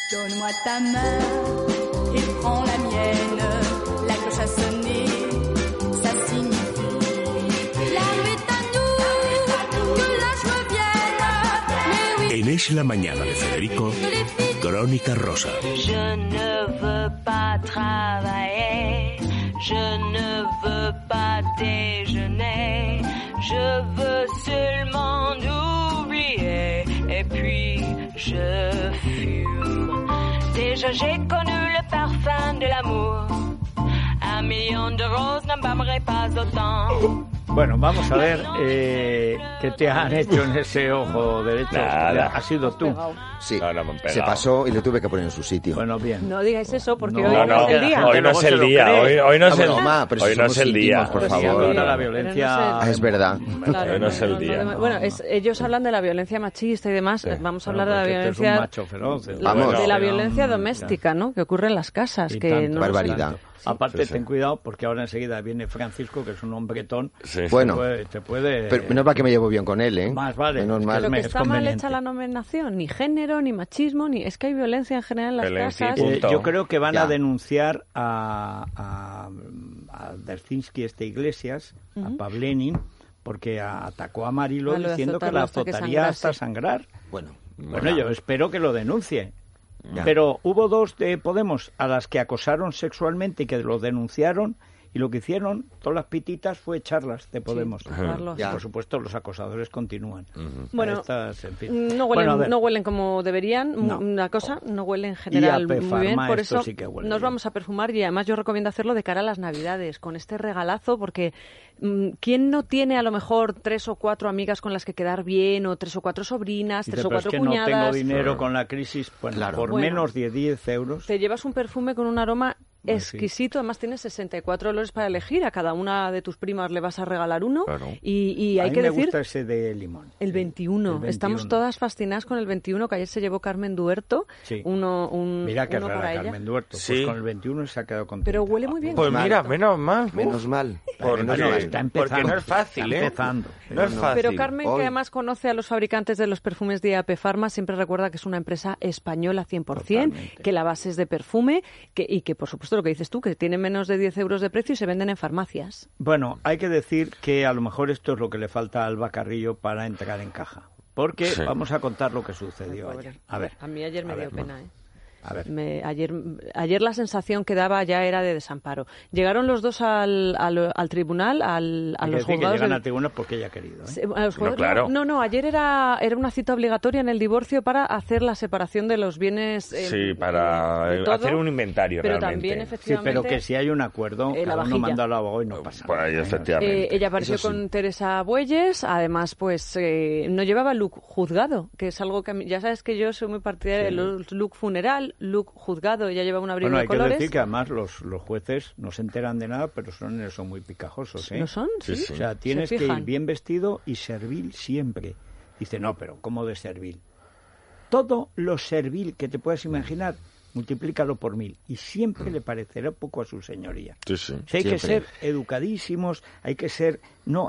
Donne-moi ta main et prends la mienne. La cloche a sonné, ça signifie la nuit est à nous, que la joie vienne. Mais oui. En Es la mañana de Federico, Crónica Rosa. Je ne veux pas travailler, je ne veux pas déjeuner, je veux seulement oublier et puis je fume. Déjà j'ai connu le parfum de l'amour, 1 million de roses n'embaumerait pas autant. Bueno, vamos a ver qué te han hecho en ese ojo derecho. Nada. ¿Has sido tú? Sí, No, no me han pegado. se pasó y le tuve que poner en su sitio. Bueno, bien. No digáis eso porque No, hoy No, no no, es el día. hoy no es el día. Hoy no es el, broma, pero si hoy no somos es el día. íntimos, por Pero si favor. habla la Pero violencia... no sé. Ah, es verdad. Claro, Hoy no es el día. Bueno, ellos hablan de la violencia machista y demás. Vamos a hablar de la Porque este es un violencia... macho feroz. Vamos. de la Pero, violencia doméstica, ¿no? Que ocurre en las casas. y Que tanto, no barbaridad. tanto. Aparte, Sí. ten cuidado, porque ahora enseguida viene Francisco, que es un hombretón. Sí. Bueno, Te puede... pero menos mal que me llevo bien con él, ¿eh? Más vale. Menos Es mal. Pero que es está mal conveniente. hecha la nominación, ni género, ni machismo, ni es que hay violencia en general en las Violencia y casas. punto. Yo creo que van Ya. a denunciar a Derzinski, Iglesias, a Pavlenin, porque atacó a Marilo A lo de diciendo que la azotarlo hasta que azotaría hasta sangrase. sangrar. Bueno, Bueno, yo espero que lo denuncie. Ya. Pero hubo 2 de Podemos a las que acosaron sexualmente y que lo denunciaron, y lo que hicieron, todas las pititas, fue echarlas de Podemos. Carlos. Ya. Por supuesto, los acosadores continúan. Bueno, Estas, en fin. No Bueno, a huelen, ver. no huelen como deberían, No. una cosa, no huelen en general Y a muy bien, Pfarma por esto eso sí que huele nos bien. vamos a perfumar y además yo recomiendo hacerlo de cara a las Navidades, con este regalazo, porque ¿quién no tiene a lo mejor 3 o 4 amigas con las que quedar bien, o 3 o 4 sobrinas, Dice, 3 o pero es 4 que no tengo cuñadas? dinero con la crisis, pues Claro. por Bueno. menos de 10 euros. Te llevas un perfume con un aroma Pues exquisito, además tienes 64 olores para elegir, a cada una de tus primas le vas a regalar uno, Claro. y A hay mí que me decir... gusta ese de limón. El 21. El 21. Estamos todas fascinadas con el 21, que ayer se llevó Carmen Duerto. Sí. Uno Mira qué para rara ella. Carmen Duerto. Sí. Pues con el 21 se ha quedado contenta. Pero huele muy bien. Pues Carmen mira, Duerto. menos mal. menos mal. Porque, Menos Bueno, mal. está empezando. porque no es fácil, está ¿eh? empezando. No es fácil. Pero Carmen, Hoy. que además conoce a los fabricantes de los perfumes de AP Pharma, siempre recuerda que es una empresa española 100%, Totalmente. que la base es de perfume y que, por supuesto, lo que dices tú, que tiene menos de 10 euros de precio y se venden en farmacias. Bueno, hay que decir que a lo mejor esto es lo que le falta a Alba Carrillo para entrar en caja. Porque Sí. vamos a contar lo que sucedió Pobre. ayer. A ver. A mí ayer me a dio ver, pena, ¿eh? A ver. Ayer la sensación que daba ya era de desamparo. Llegaron los dos al tribunal, a Hay que los decir que juzgados. llegan de- al tribunal porque ella ha querido. ¿eh? A los juzgados- claro. No, ayer era una cita obligatoria en el divorcio para hacer la separación de los bienes. Sí, para de todo, hacer un inventario pero realmente. también Sí, efectivamente. pero que si hay un acuerdo, la cada uno vajilla. manda al abogado y no pasa Pues ahí, nada. efectivamente. Ella apareció Eso sí. con Teresa Bueyes, además pues no llevaba look juzgado, que es algo que a mí- ya sabes que yo soy muy partidaria de los look funeral, look juzgado, ella llevaba un abrigo Bueno, de hay que colores. decir que además los jueces no se enteran de nada, pero son muy picajosos. ¿eh? ¿No son? Sí. Sí, sí. O sea, tienes Se que ir fijan. bien vestido y servil siempre. Dice, no, pero ¿cómo de servil? Todo lo servil que te puedas imaginar, multiplícalo por 1000 y siempre le parecerá poco a su señoría. Sí, sí. O sea, hay que Siempre. ser educadísimos, hay que ser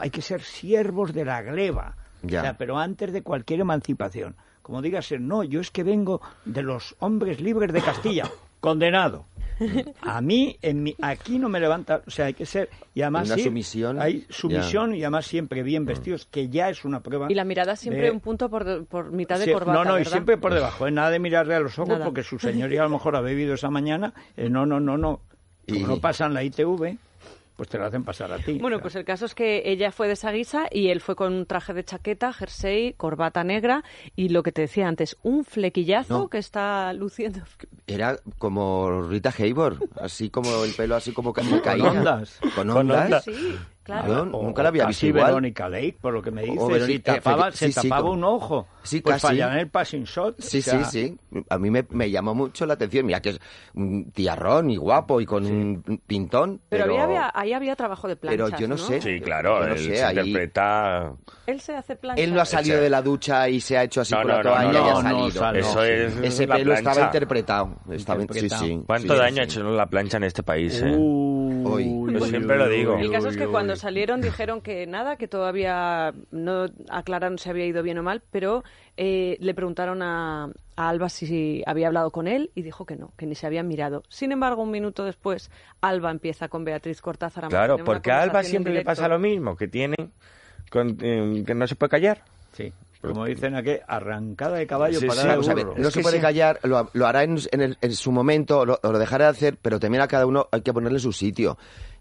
siervos de la gleba. Ya. O sea, pero antes de cualquier emancipación. Como digas, no, yo es que vengo de los hombres libres de Castilla. Condenado. A mí, aquí no me levanta, o sea, hay que ser, y además Una sí, sumisión. hay sumisión y además siempre bien vestidos, que ya es una prueba. Y la mirada siempre de- un punto por mitad de Sí, corbata, no, y ¿verdad? siempre por debajo, nada de mirarle a los ojos Nada. porque su señoría a lo mejor ha bebido esa mañana, no. Como Y- no pasan la ITV, pues te lo hacen pasar a ti. Bueno, O sea, pues el caso es que ella fue de esa guisa y él fue con un traje de chaqueta, jersey, corbata negra y lo que te decía antes, un flequillazo No. que está luciendo. Era como Rita Hayworth, así como el pelo así como Con caía. ondas. Con Con ondas. ondas. Sí, claro. Claro, nunca la había visto casi igual. Verónica Lake, por lo que me dices, O se Verónica, tapaba, sí, sí, tapaba con- un ojo. Sí, pues casi. fallan el passing shot. Sí, o sea, sí. A mí me llamó mucho la atención. Mira que es un tiarrón y guapo y con un pintón. Pero ahí había trabajo de planchas, Pero yo no sé. Sí, claro, Yo no él sé, se ahí- interpreta... Él se hace planchas. Él no ha salido Ese- de la ducha y se ha hecho así No, por no, la no, toalla no, y ha no, salido. sale. Eso es Ese la pelo estaba plancha. interpretado. Estaba, Interpretado. Sí, sí. ¿Cuánto sí, daño ha sí. hecho la plancha en este país? ¿eh? Uy. Yo siempre lo digo. El caso es que cuando salieron dijeron que nada, que todavía no aclararon si había ido bien o mal, pero le preguntaron a Alba si había hablado con él y dijo que no, que ni se habían mirado. Sin embargo, un minuto después, Alba empieza con Beatriz Cortázar a Claro, mantener una porque a Alba conversación siempre en le directo. pasa lo mismo, que tiene que no se puede callar. Sí, como dicen aquí, arrancada de caballo Sí, para sí, de Vamos a ver, burro. no Es se que puede sí. callar, lo hará en su momento, lo dejará de hacer, pero también a cada uno hay que ponerle su sitio.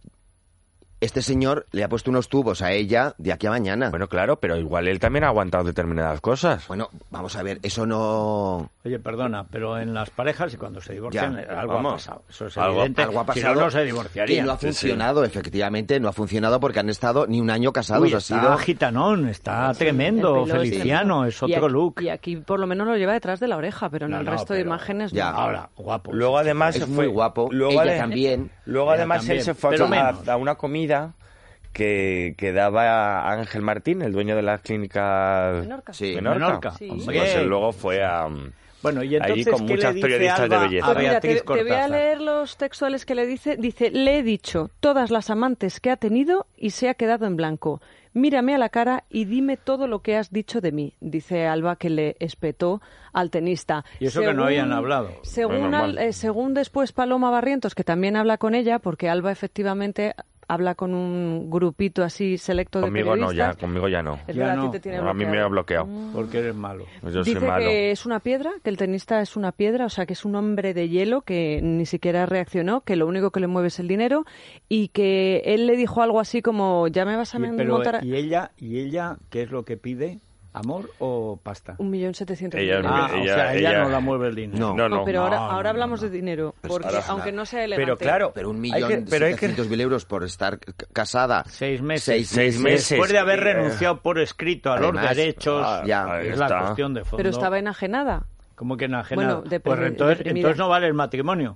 Este señor le ha puesto unos tubos a ella de aquí a mañana. Bueno, claro, pero igual él también ha aguantado determinadas cosas. Bueno, vamos a ver, eso no... Oye, perdona, pero en las parejas y cuando se divorcian Ya, algo vamos. ha pasado. Eso es Algo evidente. Algo ha Si pasado no, no se que divorciarían. no ha Sí, sí. funcionado, efectivamente, no ha funcionado porque han estado ni un año casados. Uy, ha está sido... gitanón, está tremendo, El pelo Feliciano, es es otro look. Y aquí por lo menos lo lleva detrás de la oreja, pero en No, el no, resto de pero- imágenes Ya. no. Ahora, guapo. Luego además Es se muy fue, guapo. Luego Ella también. Luego Ella además también, él se fue pero a menos. una comida que daba Ángel Martín, el dueño de las clínicas Menorca. Sí. Menorca. Sí. Pues Hombre. él luego fue a... Bueno, y Allí entonces, con ¿qué muchas le dice periodistas de Alba belleza. a Pues mira, Beatriz te voy a Cortázar? leer los textuales que le dice. Dice, le he dicho todas las amantes que ha tenido y se ha quedado en blanco. Mírame a la cara y dime todo lo que has dicho de mí, dice Alba, que le espetó al tenista. Y eso que no habían hablado. Según, Bueno, normal. según después Paloma Barrientos, que también habla con ella, porque Alba efectivamente habla con un grupito así selecto Conmigo de no, periodistas. ya, conmigo ya no. Es Ya verdad, a no. ti te tiene A mí me bloqueado. ha bloqueado. Porque eres malo. Pues yo Dice soy malo. que es una piedra, que el tenista es una piedra, o sea, que es un hombre de hielo que ni siquiera reaccionó, que lo único que le mueve es el dinero y que él le dijo algo así como, ya me vas a Pero, montar a... ¿y ella qué es lo que pide? ¿Amor o pasta? 1.700.000 Ella- euros. Ah, o sea, ella ella- no la mueve el dinero. No. No, pero no, ahora no, hablamos no. de dinero, porque ahora- aunque no sea elegante... Pero claro, Pero hay que- pero hay que- 1.700.000 euros por estar casada. 6 meses. Seis meses. Después de haber Y, renunciado por escrito a los además, derechos, ya, ahí es la está. cuestión de fondo. Pero estaba enajenada. ¿Cómo que enajenado? Bueno, Pues deprimida. entonces no vale el matrimonio.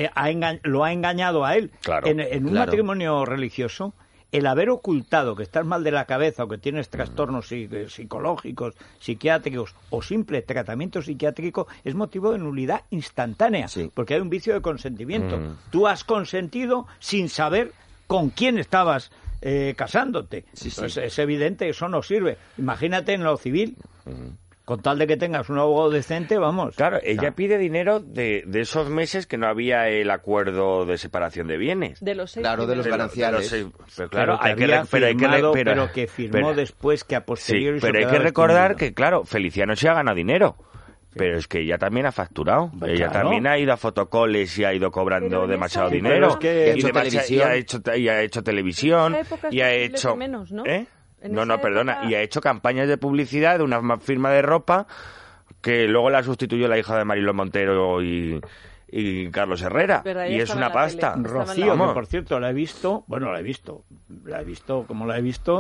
Lo ha engañado a él. Claro, en un claro. matrimonio religioso, el haber ocultado que estás mal de la cabeza o que tienes trastornos psicológicos, psiquiátricos o simple tratamiento psiquiátrico es motivo de nulidad instantánea, Sí. porque hay un vicio de consentimiento. Tú has consentido sin saber con quién estabas casándote. Sí, sí. Pues es evidente que eso no sirve. Imagínate en lo civil. Con tal de que tengas un abogado decente, vamos. Claro, ella pide dinero de esos meses que no había el acuerdo de separación de bienes. De los 6 Claro, de los primeros. gananciales. Pero claro, hay que había firmado, pero pero que firmó después, que a Sí, posteriori... pero se hay que quedaba recordar extendido. que, claro, Feliciano se ha ganado dinero. Pero es que ella también ha facturado. Pues Ella claro. también ha ido a fotocoles y ha ido Pero cobrando en demasiado esa época- dinero. Pero es que- Ha hecho televisión. Y ha hecho televisión. En esa época es Y ha posible hecho... que menos, ¿no? ¿Eh? En No, esa no, perdona. época- Y ha hecho campañas de publicidad de una firma de ropa que luego la sustituyó la hija de Mariló Montero y Carlos Herrera. Verdad, Y ella es estaba una en la pasta. tele. Rocío, Vamos. que por cierto la he visto, como la he visto,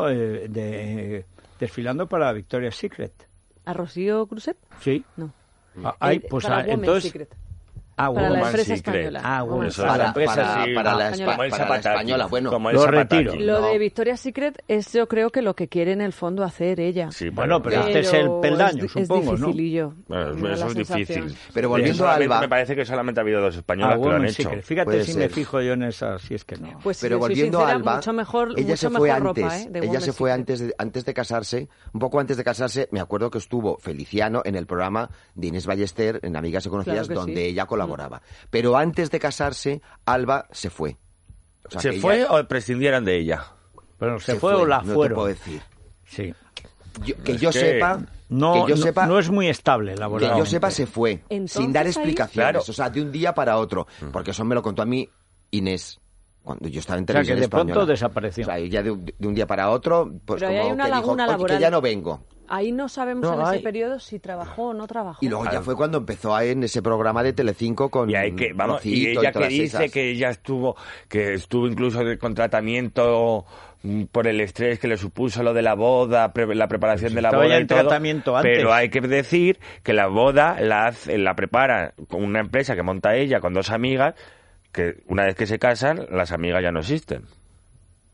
desfilando para Victoria's Secret. ¿A Rocío Cruzet? Sí. No. Pues para Women's entonces... Secret. Ah, Para la Woman's empresa Secret. española. Ah, Women's Eso es. Para, empresa, para- sí. para la, Española. Como el para la Zapataki. española, bueno. Como el Lo Zapataki. retiro. Lo No. de Victoria's Secret es, yo creo que lo que quiere en el fondo hacer ella. Sí, Bueno, pero este es el peldaño, supongo, es ¿no? dificilillo. Bueno, Me da eso la es sensación. difícil. Pero volviendo a Solamente- Alba- Me parece que solamente ha habido dos españolas que lo han Women's hecho. Secret. Fíjate Puede si ser. me fijo yo en esa, si es que no. Pues Pero si soy volviendo sincera, a Alba, mucho mejor, ella mucho se fue mejor antes. ropa, de Ella Women's se fue Secret. antes de casarse, un poco antes de casarse. Me acuerdo que estuvo Feliciano en el programa de Inés Ballester en Amigas y Conocidas, Claro que donde sí. ella colaboraba. Pero antes de casarse, Alba se fue. O sea, ¿Se que fue ella o prescindieron de ella? Pero se fue o la no te fueron. puedo decir. Sí. Que Es yo que sepa, No, que yo no, sepa, no es muy estable que laboralmente. yo sepa se fue, Entonces, sin dar ahí- explicaciones, Claro. o sea, de un día para otro, porque eso me lo contó a mí Inés cuando yo estaba en O sea, que televisión de pronto española. desapareció. O sea, ella de un día para otro, pues Pero ahí como hay una que dijo, laguna "Oye, laboral". que ya no vengo. Ahí no sabemos No, en ese hay- periodo si trabajó o no trabajó. Y luego ya fue cuando empezó en ese programa de Telecinco con Y hay que, vamos, y Rocito ella que todas dice esas. que ella estuvo incluso con tratamiento por el estrés que le supuso lo de la boda, la preparación de la estaba boda ya y en todo. tratamiento antes. Pero hay que decir que la boda la prepara con una empresa que monta ella con dos amigas, que una vez que se casan, las amigas ya no existen.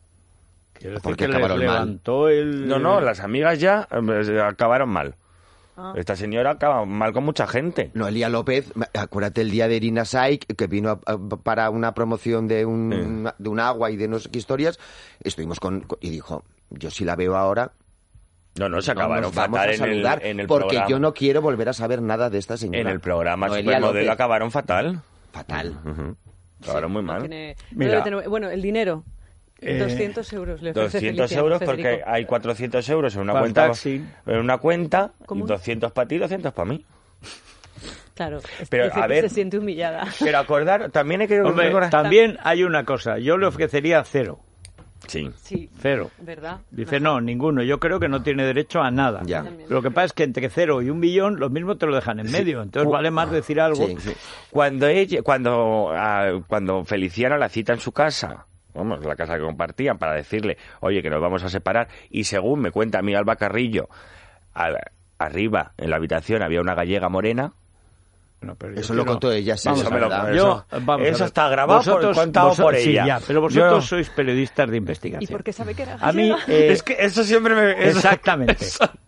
Quiero decir Porque que les acabaron mal. levantó el... No, las amigas ya acabaron mal. Ah. Esta señora acaba mal con mucha gente. Noelia López, acuérdate el día de Irina Shayk, que vino para una promoción de un agua y de no sé qué historias, estuvimos y dijo, yo si la veo ahora... No, se acabaron nos vamos fatal a saludar, en el porque programa. yo no quiero volver a saber nada de esta señora. En el programa Noelia Supermodelo López. acabaron fatal. Fatal. Acabaron muy mal. Mira. Bueno, el dinero. 200 euros le ofrece 200 Felicia, euros Federico. porque hay 400 euros en una Para el cuenta, taxi. y ¿Cómo? 200 para ti, 200 para mí. Claro, Pero, dice a que ver, se siente humillada. Pero acordar, también hay que Hombre, recordar... también hay una cosa, yo le ofrecería 0. Sí. Sí, 0. ¿verdad? Dice, no, ninguno. Yo creo que no tiene derecho a nada. Ya. Lo que pasa es que entre 0 y 1 millón, lo mismo te lo dejan en medio. Entonces vale más decir algo. Sí, sí. Cuando Feliciana la cita en su casa, vamos, la casa que compartían, para decirle, oye, que nos vamos a separar, y según me cuenta a mí Alba Carrillo, arriba en la habitación había una gallega morena. No, pero yo Eso lo quiero- contó ella, sí, Vamos es a ver, verdad. vamos a Eso ver. está grabado, contado por sí, ella. ya, pero vosotros Yo- sois periodistas de ¿Y investigación. por qué sabe que era A mí, gallega? Es que eso siempre me... exactamente.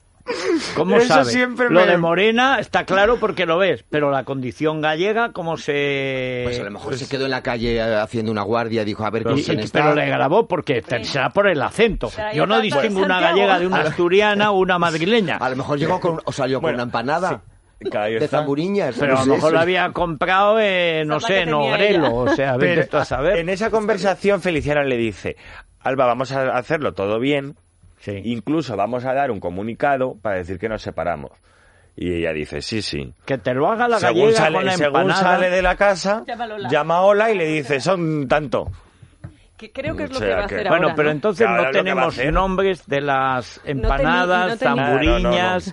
¿Cómo Eso sabes? siempre Lo me- de morena está claro porque lo ves, pero la condición gallega, ¿cómo se...? Pues a lo mejor se quedó en la calle haciendo una guardia y dijo, a ver Pero, quién está. pero le grabó porque será por el acento. Será Yo no tanto distingo de una Santiago. gallega de una asturiana o una madrileña. A lo mejor llegó o salió con una empanada Claro, ahí de está. zamburiñas. Pero a lo no sé, mejor eso. la había comprado, no Esa sé, que en tenía Ogrelo. ella. O sea, vete Pero tú a saber. en esa conversación Feliciana le dice, Alba, vamos a hacerlo todo bien, Sí. incluso vamos a dar un comunicado para decir que nos separamos. Y ella dice, sí. Que te lo haga la Según gallega con la según empanada. sale de la casa, Llama a Lola. llama a Ola y le dice, son tanto. Que creo que es lo O sea que va a que- hacer Bueno, ahora, pero ¿no? entonces Claro, no es lo que va a tenemos hacer. nombres de las empanadas, no tenía. zamburiñas.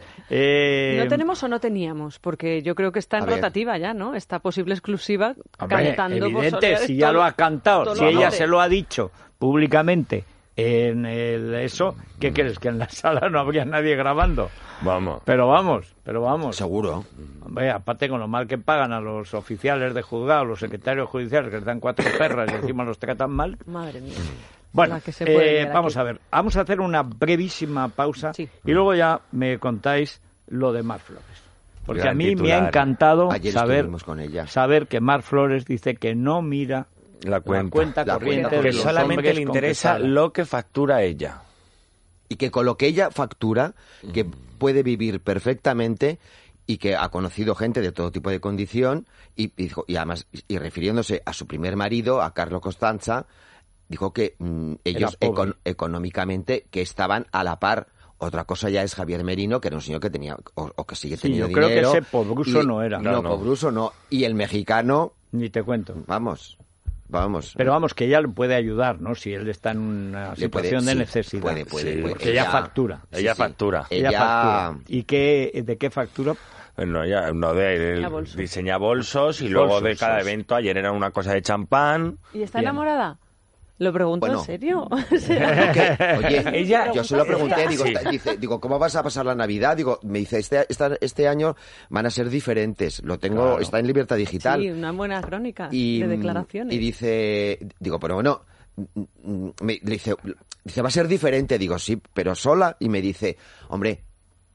¿No tenemos o no teníamos? Porque yo creo que está en A ver. rotativa ya, ¿no? Esta posible exclusiva Hombre, cantando por evidente, Soleares si ya todo- lo ha cantado, todo si lo ella hace. se lo ha dicho públicamente en eso, ¿qué crees? ¿Que en la sala no habría nadie grabando? Vamos. Pero vamos. Seguro. Hombre, aparte con lo mal que pagan a los oficiales de juzgado, los secretarios judiciales, que les dan 4 perras y encima los tratan mal. Madre mía. Bueno, La que se puede liar vamos aquí. a ver. Vamos a hacer una brevísima pausa Sí. y luego ya me contáis lo de Mar Flores. Porque Gran a mí me titular. ha encantado Ayer saber estuvimos con ella. que Mar Flores dice que no mira La cuenta. La corriente cuenta. de Que los solamente hombres le con que interesa sale. lo que factura ella. Y que con lo que ella factura, que puede vivir perfectamente y que ha conocido gente de todo tipo de condición y además, y refiriéndose a su primer marido, a Carlo Costanza, dijo que ellos Era pobre. económicamente que estaban a la par. Otra cosa ya es Javier Merino, que era un señor que tenía o que sigue Sí, teniendo yo creo que dinero. ese pobruso no era. No, No. pobruso no. Y el mexicano, Ni te cuento. vamos. Pero vamos, que ella le puede ayudar, ¿no? Si él está en una Le puede- situación de sí, necesidad. puede, Sí, Porque ella factura. Ella factura. Ella factura. ¿Y de qué factura? Bueno, ella Diseña bolsos. diseña bolsos y luego Bolsos, de cada sí. evento, ayer era una cosa de champán. ¿Y está Bien. enamorada? Lo pregunto Bueno. en serio. Oye, Ella- yo se lo pregunté, digo, Sí. digo, ¿cómo vas a pasar la Navidad? Digo, me dice, este año van a ser diferentes. Lo tengo, Claro. está en libertad digital. Sí, una buena crónica y, de declaraciones. y dice, digo, pero bueno, le dice, va a ser diferente. Digo, sí, pero sola. Y me dice, hombre,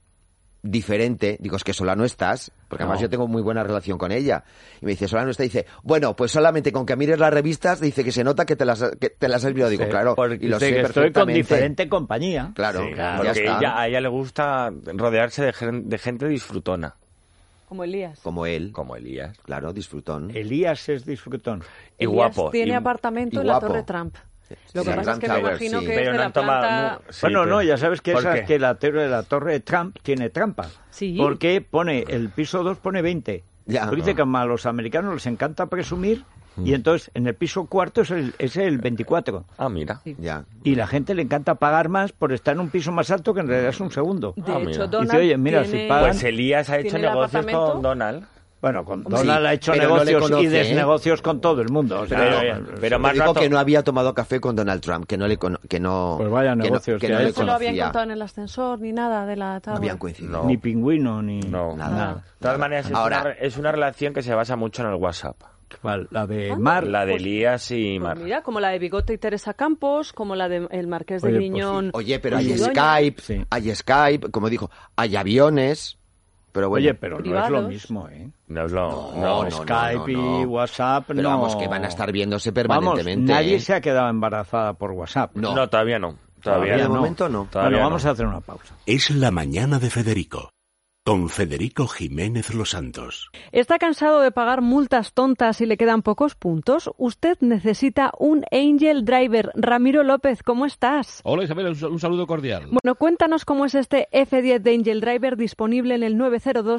diferente. Digo, es que sola no estás, porque además No. yo tengo muy buena relación con ella. Y me dice, sola no está. Dice, bueno, pues solamente con que mires las revistas, dice que se nota que te las has visto. Digo, Sí, claro, porque y lo Dice sé que estoy con perfectamente. diferente compañía. Claro, Sí, ya porque está. a ella le gusta rodearse de gente disfrutona, Como Elías. Como él, como Elías. claro, disfrutón. Elías es disfrutón. Y Elías guapo. tiene y- apartamento y en la guapo. Torre Trump. Lo que Sí, pasa es que Trump me Tower, imagino sí. que es Pero de no la han tomado- planta... no, sí, bueno, pero- no, ya sabes que ¿por esa qué? es que la torre de Trump tiene trampa. Sí. Porque pone, el piso 2 pone 20. Ya. Pero dice que a los americanos les encanta presumir y entonces en el piso cuarto es el 24. Ah, mira. Ya. Y la gente le encanta pagar más por estar en un piso más alto que en realidad es un segundo. De Ah, hecho, mira. Donald Dice, oye, mira, tiene- si pagan- Pues Elías ha hecho ¿Tiene el negocios apartamento? con Donald. Bueno, con Sí, Donald ha hecho pero no le negocios conoce, y ¿eh? desnegocios con todo el mundo. O sea, Pero más dijo rato- que no había tomado café con Donald Trump, que no le que no Pues vaya que no- negocios que que no ha le hecho. No se lo habían conocía. contado en el ascensor ni nada de la No tabla. habían coincidido. No. ni pingüino, ni No. nada. De todas maneras, Ahora- es una relación que se basa mucho en el WhatsApp. ¿Cuál? La de Ah, Mar. La de Elías y Pues Mar. mira, como la de Bigote y Teresa Campos, como la de el Marqués de Oye, pues Griñón. Oye, pero hay y Begoña. Skype, Sí. hay Skype, como dijo, hay aviones. pero bueno. Oye, pero no es lo Privados. mismo, ¿eh? No es lo... No, Skype y WhatsApp, Pero no. vamos, que van a estar viéndose Vamos, permanentemente. nadie ¿eh? se ha quedado embarazada por WhatsApp. No. No, todavía no. Todavía De no. momento no. Todavía Bueno, vamos no. a hacer una pausa. Es la mañana de Federico, con Federico Jiménez Los Santos. ¿Está cansado de pagar multas tontas y le quedan pocos puntos? Usted necesita un Angel Driver. Ramiro López, ¿cómo estás? Hola Isabel, un saludo cordial. Bueno, cuéntanos cómo es este F10 de Angel Driver disponible en el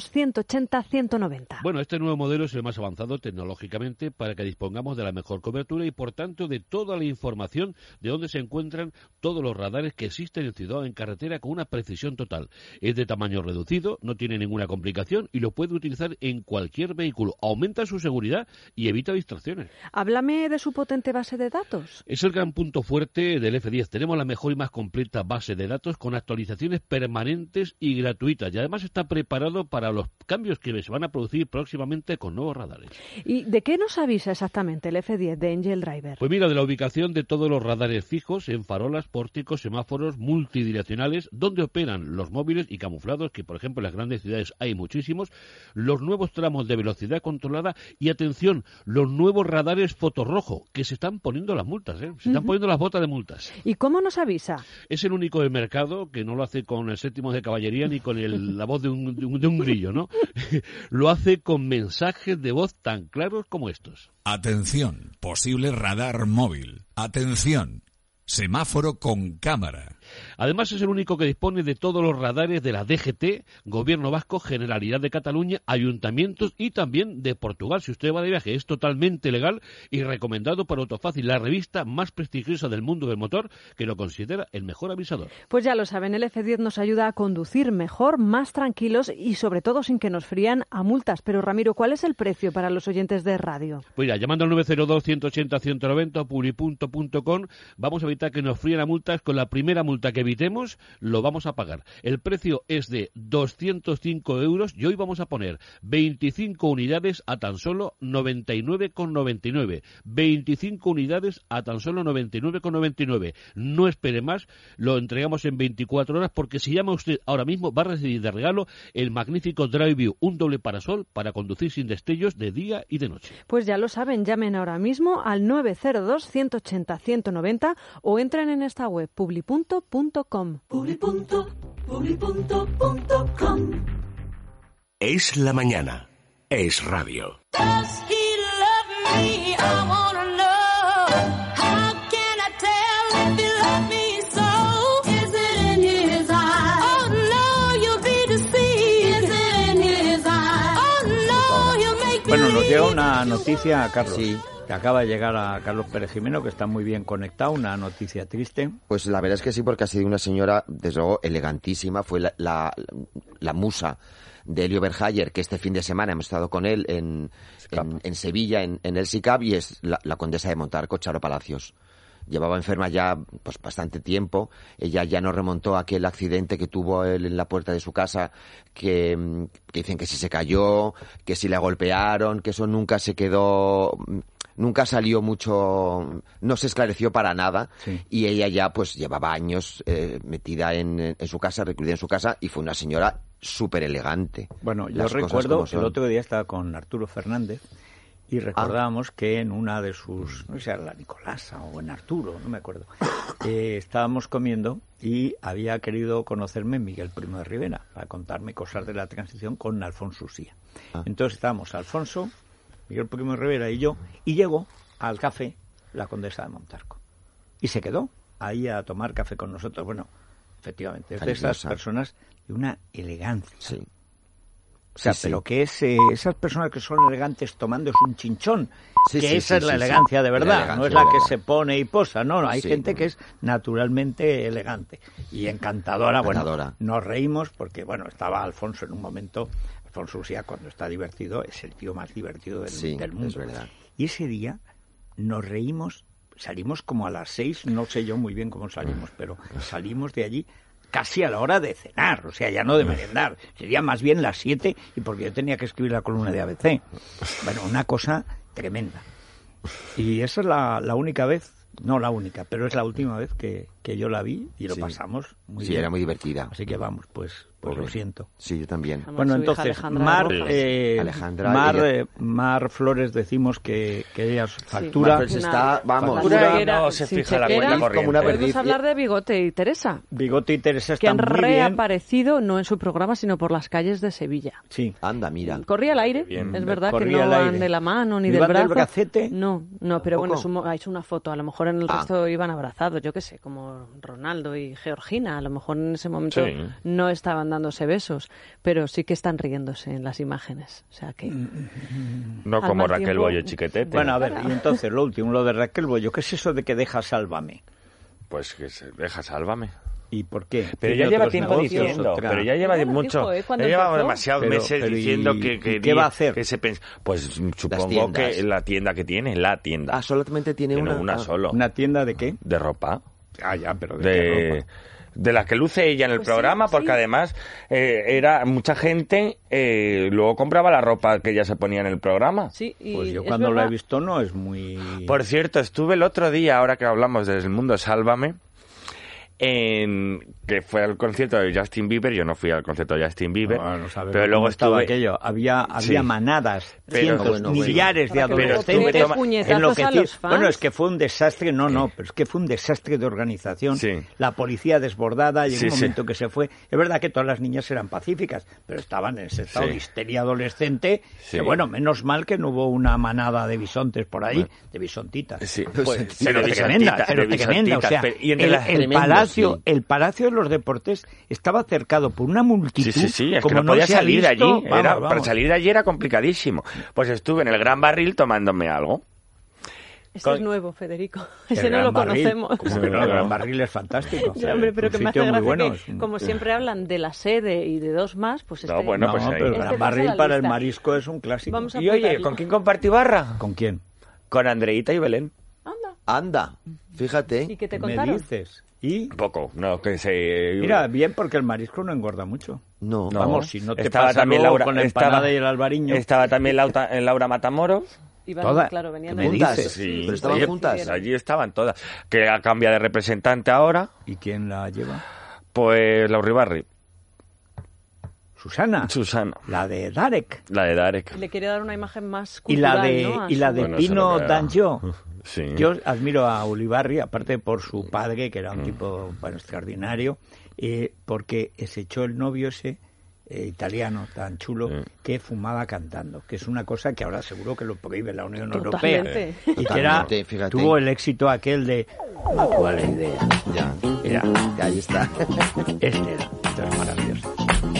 902-180-190. Bueno, este nuevo modelo es el más avanzado tecnológicamente para que dispongamos de la mejor cobertura y, por tanto, de toda la información de dónde se encuentran todos los radares que existen en ciudad o en carretera con una precisión total. Es de tamaño reducido, no tiene ninguna complicación y lo puede utilizar en cualquier vehículo. Aumenta su seguridad y evita distracciones. Háblame de su potente base de datos. Es el gran punto fuerte del F10. Tenemos la mejor y más completa base de datos con actualizaciones permanentes y gratuitas. Y además está preparado para los cambios que se van a producir próximamente con nuevos radares. ¿Y de qué nos avisa exactamente el F10 de Angel Driver? Pues mira, de la ubicación de todos los radares fijos en farolas, pórticos, semáforos multidireccionales, donde operan los móviles y camuflados, que por ejemplo en las grandes ciudades hay muchísimos, los nuevos tramos de velocidad controlada y, atención, los nuevos radares fotorrojo, que se están poniendo las multas, ¿eh? Se están poniendo las botas de multas. ¿Y cómo nos avisa? Es el único del mercado que no lo hace con el séptimo de caballería ni con la voz de un grillo, ¿no? Lo hace con mensajes de voz tan claros como estos. Atención, posible radar móvil. Atención, semáforo con cámara. Además es el único que dispone de todos los radares de la DGT, Gobierno Vasco, Generalidad de Cataluña, ayuntamientos y también de Portugal. Si usted va de viaje, es totalmente legal y recomendado por Autofácil, la revista más prestigiosa del mundo del motor, que lo considera el mejor avisador. Pues ya lo saben, el F10 nos ayuda a conducir mejor, más tranquilos y sobre todo sin que nos frían a multas. Pero Ramiro, ¿cuál es el precio para los oyentes de radio? Pues ya, llamando al 902-180-190 o publipunto.com, vamos a evitar que nos fríen a multas. Con la primera multa que evitemos, lo vamos a pagar. El precio es de 205 euros y hoy vamos a poner 25 unidades a tan solo 99,99. 25 unidades a tan solo 99,99. No espere más, lo entregamos en 24 horas porque si llama usted ahora mismo va a recibir de regalo el magnífico Drive View, un doble parasol para conducir sin destellos de día y de noche. Pues ya lo saben, llamen ahora mismo al 902-180-190 o entren en esta web publipunto.com. Publipunto.com. Es la mañana. Es radio. Does he love me? I wanna know. How can I tell if he loves me so? Is it in his eyes? Oh no, you'll be deceived. Is it in his eyes? Oh no, you'll make me Bueno, nos llega una noticia, Carlos. Sí. Que acaba de llegar a Carlos Pérez Jimeno, que está muy bien conectado, una noticia triste. Pues la verdad es que sí, porque ha sido una señora, desde luego, elegantísima. Fue la musa de Elio Berhayer, que este fin de semana hemos estado con él en Sevilla, en el SICAP, y es la condesa de Montarco, Charo Palacios. Llevaba enferma ya pues bastante tiempo. Ella ya nos remontó a aquel accidente que tuvo él en la puerta de su casa, que dicen que si se cayó, que si la golpearon, que eso nunca se quedó... Nunca salió mucho, no se esclareció para nada, Sí. Y ella ya pues llevaba años metida en su casa, recluida en su casa, y fue una señora súper elegante. Bueno, yo Las cosas recuerdo, como son. el otro día estaba con Arturo Fernández y recordábamos que en una de sus, no sé si era la Nicolasa o en Arturo, no me acuerdo, estábamos comiendo y había querido conocerme Miguel Primo de Rivera para contarme cosas de la transición con Alfonso Usía. Entonces estábamos Alfonso, Miguel Primo de Rivera y yo, y llegó al café la condesa de Montarco. Y se quedó ahí a tomar café con nosotros. Bueno, efectivamente, es de esas Cariñosa. personas de una elegancia. Sí. O sea, Sí, sí. pero que es esas personas que son elegantes tomándose un chinchón, Sí, que sí, esa sí, es la sí, elegancia sí. de La verdad, elegancia no es de la que verdad. se pone y posa, no, hay Sí, gente no. que es naturalmente elegante y encantadora. Encantadora. Bueno, nos reímos porque, bueno, estaba Alfonso en un momento, Alfonso Usía cuando está divertido es el tío más divertido del mundo. es verdad. Y ese día nos reímos, salimos como a las 6, no sé yo muy bien cómo salimos, pero salimos de allí casi a la hora de cenar, o sea, ya no de merendar, sería más bien las 7, y porque yo tenía que escribir la columna de ABC. Bueno, una cosa tremenda. Y esa es la única vez, no la única, pero es la última vez que que yo la vi y lo Sí. pasamos muy Sí, bien. era muy divertida. Así que vamos, pues lo siento. Sí, yo también. Además, Bueno, su hija entonces, Alejandra Alejandra, Mar, ella- Mar Flores decimos que ella factura. Mar Flores está, vamos, la Factura chequera, no se sin fija la chequera. cuenta corriente. como una Podemos perdiz. hablar de Bigote y Teresa, Bigote y Teresa que están han muy bien. reaparecido no en su programa, sino por las calles de Sevilla. Sí. Anda, mira. Corría al aire, Bien. es verdad que Corría no al van aire. de la mano ni ¿No del iban del brazo. bracete? No, pero bueno, ¿Tampoco? ha hecho una foto. A lo mejor en el Ah. resto iban abrazados, yo qué sé, como Ronaldo y Georgina. A lo mejor en ese momento Sí. no estaban dándose besos, pero sí que están riéndose en las imágenes. O sea que... No Al como mal Raquel tiempo- Bollo Chiquetete. Bueno, a ver, y entonces lo último, lo de Raquel Bollo, ¿qué es eso de que deja Sálvame? Pues que se deja, sálvame. ¿Y por qué? Pero ¿Tiene ya lleva otros tiempo negocios, diciendo, otra? pero ya lleva Ya lo mucho, dijo, cuando ya lleva empezó. demasiados Pero- meses pero diciendo ¿y que qué va a hacer? que pues supongo tiendas. que la tienda que tiene, la tienda. Ah, solamente tiene Tiene una. una Ah. solo. ¿Una tienda de qué? De ropa. Ah, ya, pero ¿de qué De, ropa? de la que luce ella en el Pues sí, programa, porque sí. además era mucha gente luego compraba la ropa que ella se ponía en el programa. Sí, y Pues yo es cuando lo he verdad. visto no es muy... Por cierto, estuve el otro día, ahora que hablamos del mundo Sálvame, que fue al concierto de Justin Bieber. Yo no fui al concierto de Justin Bieber, No sabemos pero luego cómo estaba estuve... aquello. Había Sí. manadas, Pero- cientos, bueno, millares de Para que luego adolescentes pegue puñetazos a enloquecidos. los fans. Bueno, es que fue un desastre, no, pero es que fue un desastre de organización. Sí. La policía desbordada, llegó Sí, un sí. momento que se fue. Es verdad que todas las niñas eran pacíficas, pero estaban en ese estado Sí. de histeria adolescente. Sí. Que bueno, menos mal que no hubo una manada de bisontes por ahí, de bisontitas. Sí, Pues, Pero de tremenda, bisontitas, pero de tremenda, o sea, bisontitas, y entre el, las- el Tremendo, palacio, sí. el Palacio de los Deportes estaba cercado por una multitud. Sí, es que como no podía se ha salir de visto. allí. Para Vamos. salir de allí era complicadísimo. Pues estuve en el Gran Barril tomándome algo. Ese es nuevo, Federico. El Ese no Gran lo Barril, conocemos. como que no, el Gran Barril es fantástico. Ya, hombre, pero Un que me hace sitio muy gracia bueno, que, es un- como siempre hablan de la sede y de dos más, pues No, este... bueno, No, pues ahí. pero el Este Gran pasa a Barril la para el lista. marisco es un clásico. Vamos a Y oye, apuntarlo. ¿con quién compartí barra? ¿Con quién? Con Andreita y Belén. Anda. Anda, fíjate. ¿Y qué te ¿Qué me contaron? dices? Y Poco, no, que se... mira, bien porque el marisco no engorda mucho. No. No. Vamos, si no te Estaba pasa también luego Laura- con la estaba- empanada y el albariño. Estaba también Laura Matamoros. Iban, Todas. claro, venían ¿Qué de me juntas. dices? Sí. Pero estaban Oye, juntas. pues allí estaban todas. Que ha cambiado de representante ahora, ¿Y quién la lleva? pues la Uribarri. Susana. Susana, La de Darek. la de Darek. Le quiere dar una imagen más Y cultural, la de, ¿no? A y la su- de Bueno, eso Pino no me- Danjo. Sí. Yo admiro a Ulibarri, aparte por su padre, que era un tipo bueno, extraordinario, porque se echó el novio ese italiano tan chulo que fumaba cantando, que es una cosa que ahora seguro que lo prohíbe la Unión Europea. Totalmente. Y que era, Totalmente, fíjate. tuvo el éxito aquel de ¿cuál idea? Ya, Era, ahí está. este era, esto es maravilloso.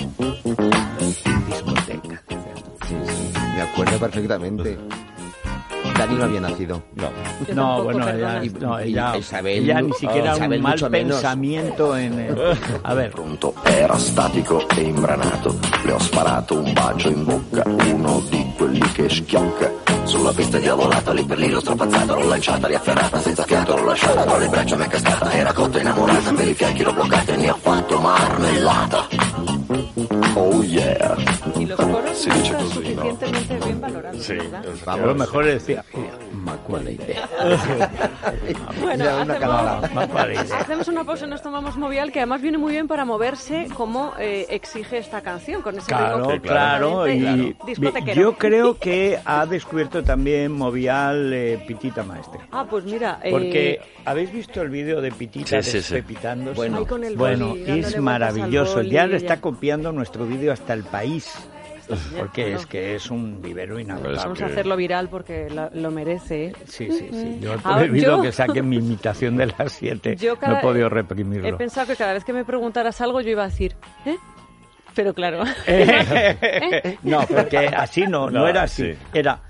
Discoteca. Me acuerdo perfectamente. Dani no había nacido. No. Yo No, tampoco, bueno, perdona. ella Isabel, ni siquiera Isabel un mal mucho menos. pensamiento en a ver, Pronto, era statico e imbranato. Le ho sparato un bacio in bocca, uno di quelli che schiocca. Sulla pista diavolata, lì per lì l'ho strapazzato, l'ho lanciata, riafferrata, senza fiato l'ho lasciata, tra le braccia m'è cascata, era cotta innamorata, per i fianchi l'ho bloccata e ne ho fatto marmellata. Oh yeah. Y los coros Si dice están così, no? suficientemente bien valorados, Sí. ¿verdad? a lo mejor decía, ¿cuál idea? Bueno, Ya, una calada. ¿Cuál idea? hacemos una pausa y nos tomamos Movial, que además viene muy bien para moverse como exige esta canción, con ese Claro, ritmo claro, y discotequero. yo creo que ha descubierto también Movial Pitita Maestre. Ah, pues mira, Porque ¿habéis visto el vídeo de Pitita Sí, sí, sí. despepitándose? Bueno, ahí con el Bueno, boli, dándole es vueltas maravilloso. al boli, Ya le ya. está copiando nuestro vídeo hasta el país. Porque Bueno. es que es un vivero inagotable. Vamos a hacerlo viral porque lo merece. ¿eh? Sí, sí, sí. Yo he Ahora, prohibido yo- que saquen mi imitación de las 7. Yo No cada- he podido He reprimirlo. pensado que cada vez que me preguntaras algo yo iba a decir, ¿eh? Pero claro. No, porque así no No, era así. sí. Era...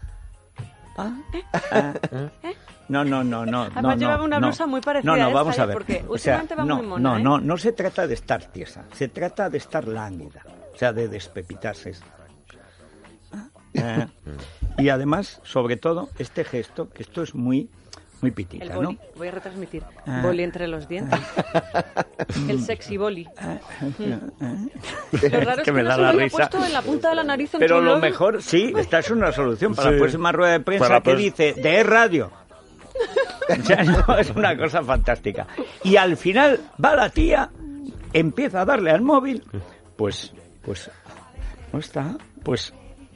No. Además llevaba una blusa muy parecida No, a esta, vamos a ver. porque O sea, últimamente va no, muy mona, no se trata de estar tiesa, se trata de estar lánguida, o sea, de despepitarse. Y además, sobre todo, este gesto, que esto es muy El pitita, boli. ¿no? Voy a retransmitir. Boli entre los dientes. El sexy boli. Lo raro es Que me no da se la lo había risa. puesto en la punta de la nariz un Pero lo chulón. mejor, sí, esta es una solución para la Sí. próxima rueda de prensa Para la que pros- dice, de Radio. O sea, no, es una cosa fantástica. Y al final va la tía, empieza a darle al móvil, pues no está, pues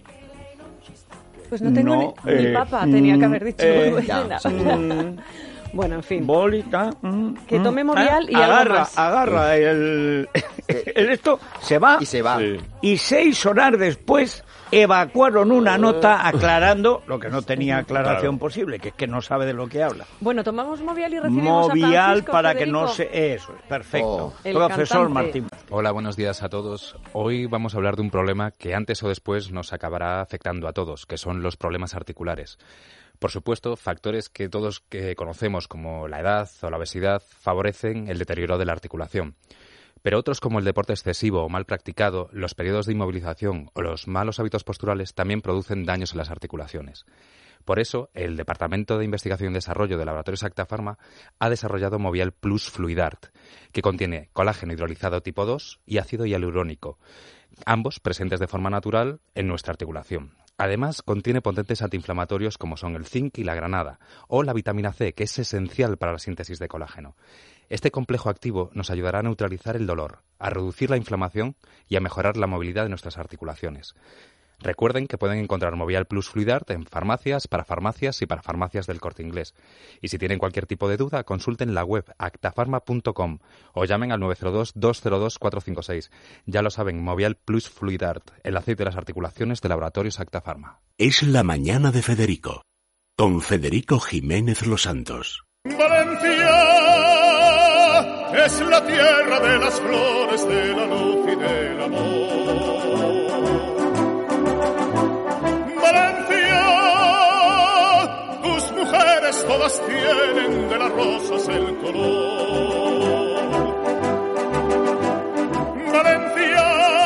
no tengo ni papa, tenía que haber dicho. Bueno, en fin. Bolita. Que tome Movial y algo más. Agarra el esto, se va. Y se va. Sí. Y 6 horas después evacuaron una nota aclarando lo que no tenía aclaración posible, que es que no sabe de lo que habla. Bueno, tomamos Movial y recibimos Movial a Francisco para Federico. Que no se... Eso es, perfecto. El Profesor cantante. Martín. Hola, buenos días a todos. Hoy vamos a hablar de un problema que antes o después nos acabará afectando a todos, que son los problemas articulares. Por supuesto, factores que todos que conocemos como la edad o la obesidad favorecen el deterioro de la articulación. Pero otros como el deporte excesivo o mal practicado, los periodos de inmovilización o los malos hábitos posturales también producen daños en las articulaciones. Por eso, el Departamento de Investigación y Desarrollo de Laboratorios Acta Pharma ha desarrollado Movial Plus Fluidart, que contiene colágeno hidrolizado tipo 2 y ácido hialurónico, ambos presentes de forma natural en nuestra articulación. Además, contiene potentes antiinflamatorios como son el zinc y la granada, o la vitamina C, que es esencial para la síntesis de colágeno. Este complejo activo nos ayudará a neutralizar el dolor, a reducir la inflamación y a mejorar la movilidad de nuestras articulaciones. Recuerden que pueden encontrar Movial Plus Fluidart en farmacias, para farmacias y para farmacias del Corte Inglés. Y si tienen cualquier tipo de duda, consulten la web actafarma.com o llamen al 902-202-456. Ya lo saben, Movial Plus Fluidart, el aceite de las articulaciones de Laboratorios Acta Pharma. Es la mañana de Federico, con Federico Jiménez Los Santos. Valencia es la tierra de las flores, de la luz y del amor. Valencia, tus mujeres todas tienen de las rosas el color. Valencia,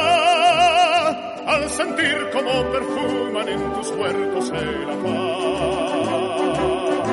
al sentir como perfuman en tus huertos el afán,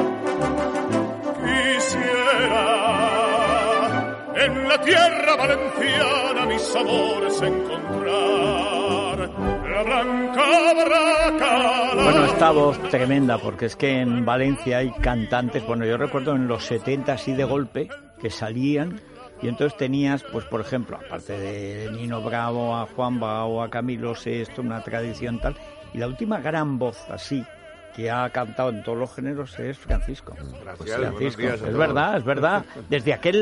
quisiera en la tierra valenciana mis amores encontrar. La blanca barraca. Bueno, esta voz tremenda, porque es que en Valencia hay cantantes, bueno, yo recuerdo en los 70 así de golpe, que salían, y entonces tenías, pues por ejemplo, aparte de Nino Bravo, a Juan Bao, a Camilo Sesto, una tradición tal, y la última gran voz así, que ha cantado en todos los géneros, es Francisco. Gracias, Francisco. buenos días a Es todos. verdad, es verdad. Desde aquel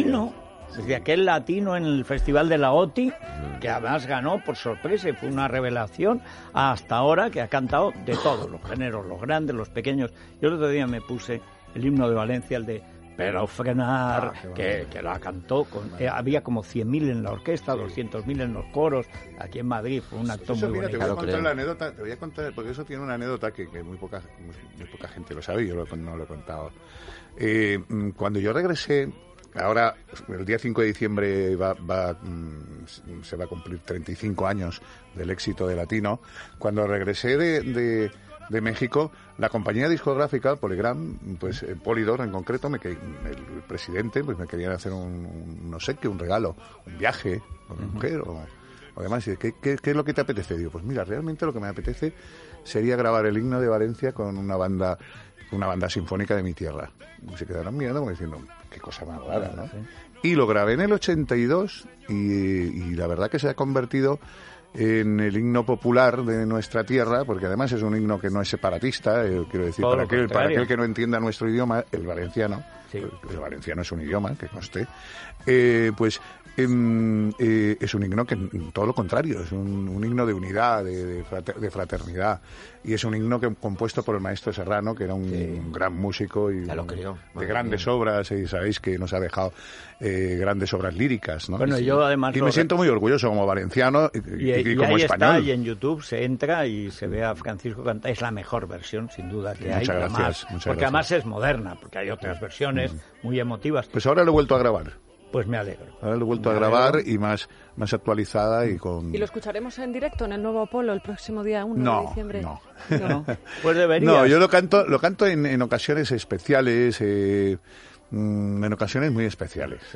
latino en el Festival de la OTI, que además ganó por sorpresa y fue una revelación, hasta ahora que ha cantado de todos los géneros, los grandes, los pequeños. Yo el otro día me puse el himno de Valencia, el de Pero frenar, que la cantó, había como 100.000 en la orquesta, 200.000 en los coros, aquí en Madrid, fue un acto Eso, muy mira, bonito. te voy a contar la anécdota, porque eso tiene una anécdota que muy poca gente lo sabe, y yo no lo he contado. Cuando yo regresé, ahora el día 5 de diciembre se va a cumplir 35 años del éxito de Latino. Cuando regresé de México, la compañía discográfica Polygram, pues Polydor en concreto, el presidente, pues me querían hacer un obsequio, un regalo, un viaje con mi mujer o demás. ¿Qué es lo que te apetece? Digo, pues mira, realmente lo que me apetece sería grabar el himno de Valencia con una banda sinfónica de mi tierra. Y se quedaron mirando como diciendo, qué cosa más rara, ¿no? Y lo grabé en el 82 y la verdad que se ha convertido en el himno popular de nuestra tierra, porque además es un himno que no es separatista, quiero decir, para aquel que no entienda nuestro idioma, el valenciano, el valenciano es un idioma, que conste, pues es un himno que todo lo contrario, es un himno de unidad, de fraternidad, y es un himno compuesto por el maestro Serrano, que era un gran músico y de grandes obras, y sabéis que nos ha dejado grandes obras líricas, ¿no? Bueno, yo además... Y me siento muy orgulloso como valenciano y como ahí español. Está, y en YouTube se entra y se ve a Francisco cantar. Es la mejor versión, sin duda, que hay. Muchas gracias. Porque además es moderna, porque hay otras versiones muy emotivas. Pues ahora lo he vuelto a grabar. Pues me alegro. Ahora lo he vuelto a grabar y más actualizada y con... ¿Y lo escucharemos en directo en el Nuevo Apolo el próximo día 1 de diciembre? No. Pues deberías. No, yo lo canto en ocasiones especiales, en ocasiones muy especiales. Sí.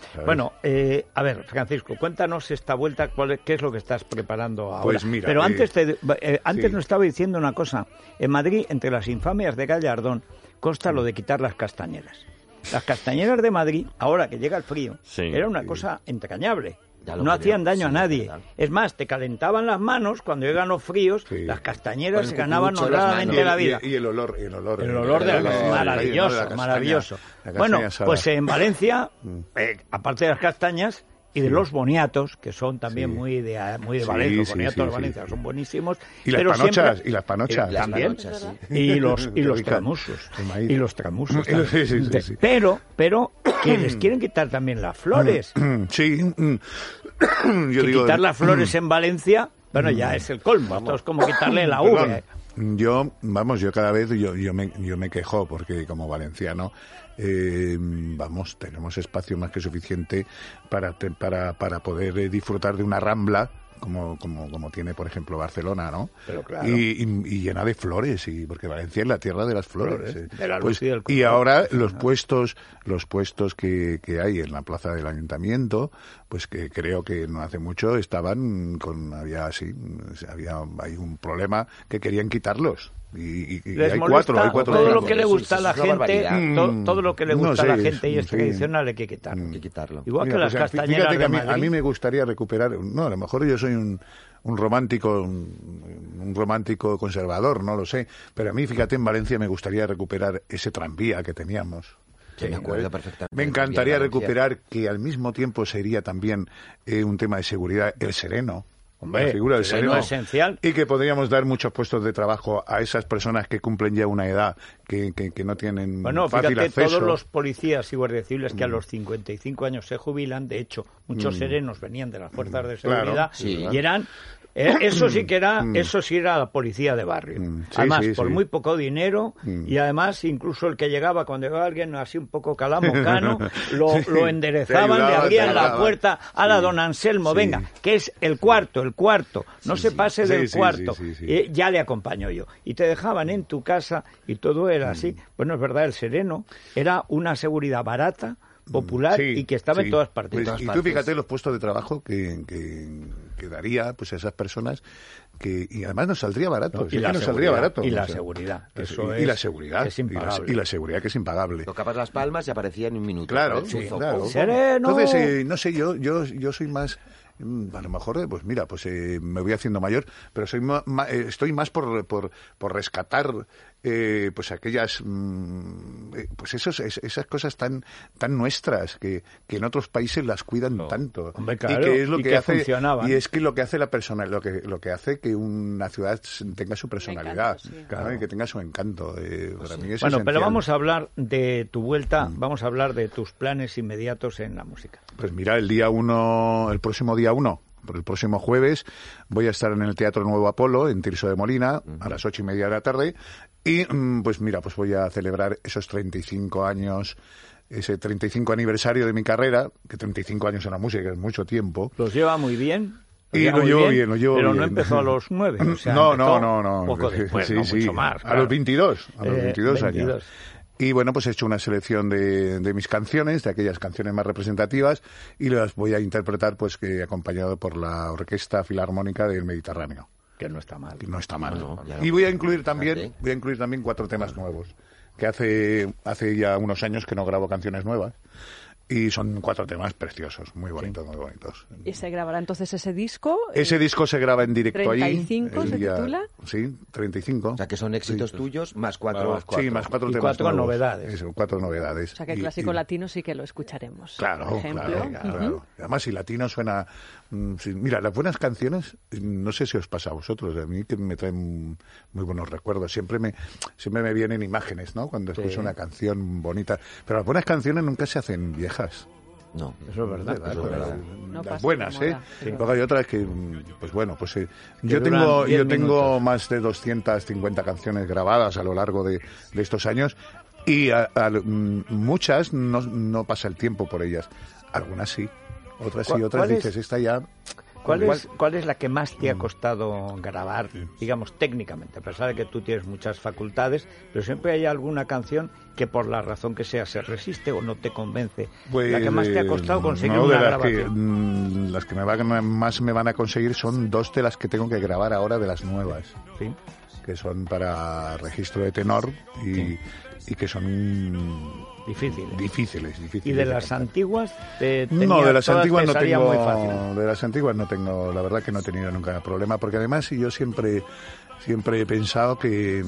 ¿sabes? Bueno, a ver, Francisco, cuéntanos esta vuelta, qué es lo que estás preparando ahora. Pues mira, pero antes sí. nos estaba diciendo una cosa. En Madrid, entre las infamias de Gallardón, consta lo de quitar las castañeras. Las castañeras de Madrid, ahora que llega el frío, era una cosa entrañable. No hacían daño a nadie. Es más, te calentaban las manos cuando llegan los fríos, las castañeras se ganaban honradamente la vida. Y el olor. El olor de la maravilloso. Bueno, pues en Valencia, aparte de las castañas y de los boniatos, que son también muy de Valencia, los boniatos de Valencia son buenísimos. Y las panochas. También. Y los tramusos. Y los tramusos. Sí. Pero que les quieren quitar también las flores. Sí. Quitar las flores en Valencia, bueno, ya es el colmo. Esto es como quitarle la uva. Yo cada vez yo me quejo porque como valenciano tenemos espacio más que suficiente para poder disfrutar de una rambla como tiene, por ejemplo, Barcelona, ¿no? Pero claro. Y llena de flores, porque Valencia es la tierra de las flores. De la pues, luz y del y ahora los puestos que hay en la plaza del Ayuntamiento, pues que creo que no hace mucho estaban hay un problema que querían quitarlos. Y hay cuatro todo lo que le gusta a la gente, todo lo que le gusta a la gente y es tradicional hay que quitarlo. Igual que las castañeras de Madrid. A mí me gustaría recuperar, a lo mejor yo soy un romántico conservador, no lo sé, pero a mí, fíjate, en Valencia me gustaría recuperar ese tranvía que teníamos. Sí, me acuerdo perfectamente. Me encantaría recuperar, que al mismo tiempo sería también un tema de seguridad, el Sereno. Hombre, la figura del sereno esencial. Y que podríamos dar muchos puestos de trabajo a esas personas que cumplen ya una edad que no tienen fácil acceso. Todos los policías y guardias civiles que a los 55 años se jubilan, de hecho, muchos serenos venían de las fuerzas de seguridad y eran... Eso sí era la policía de barrio. Además, por muy poco dinero y además incluso el que llegaba, cuando llegaba alguien así un poco calamocano, lo enderezaban, le abrían la puerta a la don Anselmo, venga, que es el cuarto, no se pase del cuarto, ya le acompaño yo. Y te dejaban en tu casa y todo era así. Bueno, es verdad, el sereno era una seguridad barata, popular y que estaba en todas partes. Pues, y tú fíjate los puestos de trabajo que daría pues a esas personas y además nos saldría barato. Y la seguridad. Y la seguridad. Es impagable. Y la seguridad que es impagable. Tocabas las palmas y aparecía en un minuto. Claro, claro. ¡Sereno! Entonces, no sé, yo soy más... A lo mejor, pues mira, me voy haciendo mayor, pero estoy más por rescatar pues aquellas pues esas cosas tan nuestras que en otros países las cuidan tanto. Hombre, claro, y que es lo que hace funcionaban. y es que lo que hace la persona, lo que hace que una ciudad tenga su personalidad, claro, y que tenga su encanto. Para mí es esencial. Pero vamos a hablar de tu vuelta, vamos a hablar de tus planes inmediatos en la música. Pues mira, el próximo día 1, el próximo jueves, voy a estar en el Teatro Nuevo Apolo, en Tirso de Molina, a las 8:30 de la tarde, y pues mira, pues voy a celebrar esos 35 años, ese 35 aniversario de mi carrera, que 35 años en la música es mucho tiempo. ¿Los lleva muy bien? Y lo llevo bien. Pero no empezó a los 9, o sea, no. Poco después, mucho más. Claro. A los 22 años. Y bueno, pues he hecho una selección de mis canciones, de aquellas canciones más representativas, y las voy a interpretar pues acompañado por la Orquesta Filarmónica del Mediterráneo. Que no está mal. No está mal. Y voy a incluir también 4 temas nuevos, que hace ya unos años que no grabo canciones nuevas. Y son 4 temas preciosos, muy bonitos, muy bonitos. ¿Y se grabará entonces ese disco? Ese disco se graba en directo allí. ¿35 se titula? Sí, 35. O sea, que son éxitos tuyos más 4. Sí, más 4 temas 4 novedades. Eso, 4 novedades. O sea, que el clásico latino sí que lo escucharemos. Claro, por ejemplo. Claro. Además, si latino suena... Mira, las buenas canciones, no sé si os pasa a vosotros, a mí que me traen muy buenos recuerdos. Siempre me vienen imágenes, ¿no? Cuando escucho una canción bonita. Pero las buenas canciones nunca se hacen viejas. No, eso es verdad. Las buenas, ¿eh? Sí. Luego hay otras que, pues bueno, pues yo tengo más de 250 canciones grabadas a lo largo de estos años y muchas no pasa el tiempo por ellas. Algunas sí, otras sí, otras dices, esta ya... ¿Cuál es la que más te ha costado grabar, digamos, técnicamente? A pesar de que tú tienes muchas facultades, pero siempre hay alguna canción que por la razón que sea se resiste o no te convence. Pues, la que más te ha costado conseguir no, una de grabación. Las que más me van a conseguir son 2 de las que tengo que grabar ahora, de las nuevas. Sí. Que son para registro de tenor y que son difíciles. ¿Y de las antiguas? No, de las antiguas no tengo. Muy fácil. De las antiguas no tengo, la verdad que no he tenido nunca problema, porque además yo siempre he pensado que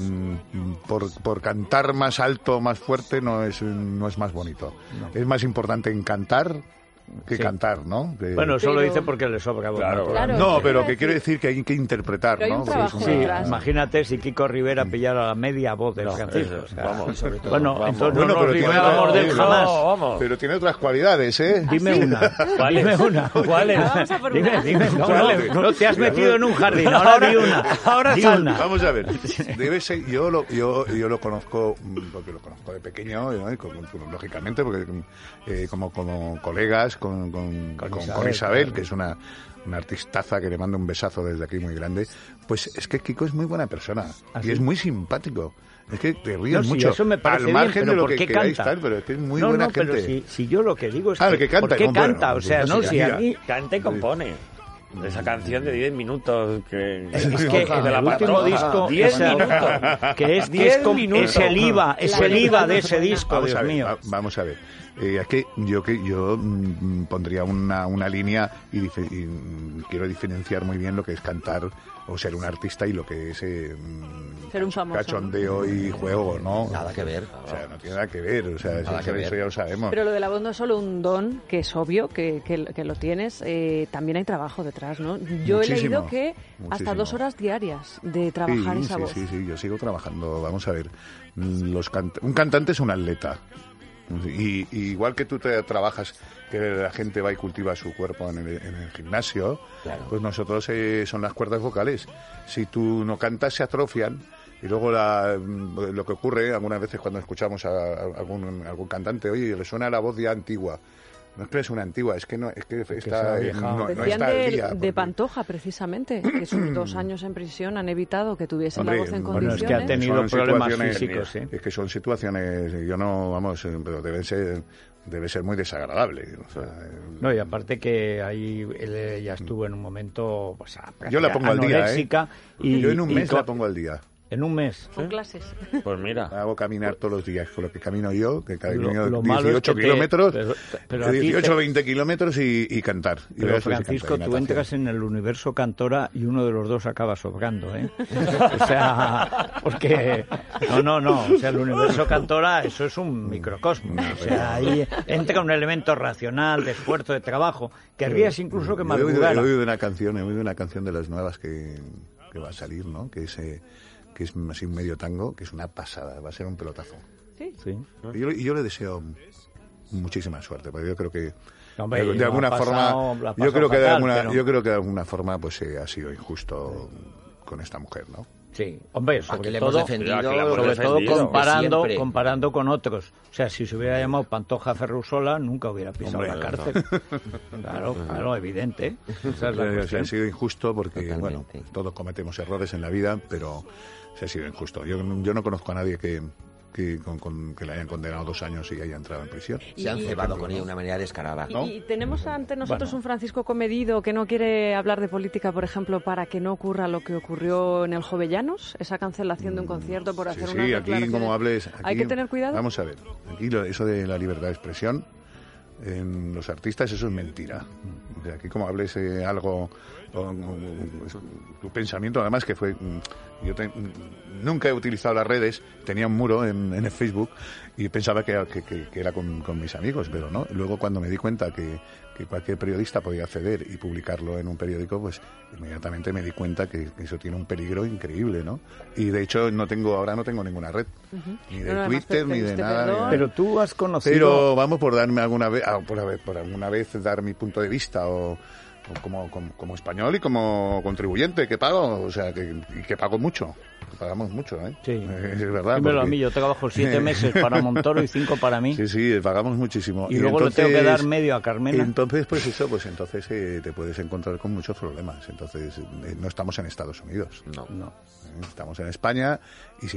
por cantar más alto, más fuerte, no es más bonito. No. Es más importante en cantar que cantar, ¿no? Bueno, eso lo dice porque le sobra voz. Claro, no, pero que quiero decir que hay que interpretar, pero hay ¿no? un trabajo sí, imagínate si Kiko Rivera pillara la media voz del canción. Entonces no nos librábamos de él jamás. Pero tiene otras cualidades, ¿eh? Dime una. ¿Cuáles? Dime. No te has metido en un jardín. Ahora di una. Ahora di una. Vamos a ver. Debe ser. Yo lo conozco porque lo conozco de pequeño, ¿no? Y lógicamente porque como colegas con Isabel, que es una artistaza que le mando un besazo desde aquí muy grande. Pues es que Kiko es muy buena persona y es muy simpático. Es que te ríes mucho. Eso me parece al margen bien, de lo que queráis canta. tal, pero es que es muy buena gente. Pero si yo lo que digo es que canta, ¿por qué canta? O sea, no, si a mí... Canta y compone. Esa canción de 10 minutos que es que en el último disco 10 minutos que es el IVA de ese disco, Dios mío. Vamos a ver. Es que yo pondría una línea y quiero diferenciar muy bien lo que es cantar o ser un artista y lo que es ser un famoso, cachondeo, ¿no? Y juego, ¿no? Nada que ver. O sea, no tiene nada que ver. O sea, eso ya lo sabemos. Pero lo de la voz no es solo un don, que es obvio que lo tienes, también hay trabajo detrás, ¿no? Yo he leído que hasta 2 horas diarias de trabajar esa voz. Sí, yo sigo trabajando. Vamos a ver, un cantante es un atleta. Y igual que tú te trabajas, que la gente va y cultiva su cuerpo en el gimnasio, pues nosotros son las cuerdas vocales. Si tú no cantas, se atrofian. Y luego lo que ocurre algunas veces cuando escuchamos a algún cantante, oye, le suena la voz ya antigua. No es que es una antigua, es que está no está al día. De Pantoja, precisamente, que sus 2 años en prisión han evitado que tuviese la voz en condiciones. Es que ha tenido problemas físicos, ¿sí? Es que son situaciones, pero debe ser muy desagradable. O sea, no, y aparte que ahí ella estuvo en un momento, pues, yo la pongo al día, yo en un mes la pongo al día. En un mes. Con clases. Pues mira. Hago caminar todos los días con lo que camino yo, que camino lo 18 kilómetros, pero 18 o 20 kilómetros y cantar. Pero Francisco, tú entras en el universo Cantora y uno de los dos acaba sobrando, ¿eh? O sea, porque... No. O sea, el universo Cantora, eso es un microcosmos. O sea, ahí entra un elemento racional, de esfuerzo, de trabajo. Querrías incluso que madrugara. He oído una canción de las nuevas que va a salir, ¿no? Que es así un medio tango, que es una pasada, va a ser un pelotazo. Sí. Y yo le deseo muchísima suerte, porque yo creo que de alguna forma, yo creo que de alguna forma pues ha sido injusto con esta mujer, ¿no? Sí, hombre, sobre todo comparando con otros. O sea, si se hubiera llamado Pantoja Ferrusola, nunca hubiera pisado la cárcel. Claro, evidente. Esa es la cuestión. Ha sido injusto porque, bueno, todos cometemos errores en la vida, pero se ha sido injusto. Yo no conozco a nadie que le hayan condenado 2 años y haya entrado en prisión. Se han cebado con ella de una manera descarada, ¿no? Y tenemos ante nosotros un Francisco comedido que no quiere hablar de política, por ejemplo, para que no ocurra lo que ocurrió en el Jovellanos, esa cancelación de un concierto por hacer una declaración. Aquí como hables... ¿Hay que tener cuidado? Vamos a ver, aquí eso de la libertad de expresión, en los artistas eso es mentira. O sea, aquí como hables algo... tu pensamiento, además que fue... nunca he utilizado las redes, tenía un muro en el Facebook y pensaba que era con mis amigos, pero no. Luego cuando me di cuenta que cualquier periodista podía acceder y publicarlo en un periódico, pues inmediatamente me di cuenta que eso tiene un peligro increíble, ¿no? Y de hecho ahora no tengo ninguna red, ni de Twitter, ni de nada. Pero tú has conocido... Pero vamos por darme alguna vez dar mi punto de vista o como español y como contribuyente que pago, o sea, que pago mucho. Pagamos mucho, ¿eh? Sí. Es verdad. Dímelo a porque- mí, yo trabajo 7 meses para Montoro y 5 para mí. Sí, pagamos muchísimo. Y luego le tengo que dar medio a Carmena. Entonces, entonces te puedes encontrar con muchos problemas. Entonces, no estamos en Estados Unidos. No. Estamos en España y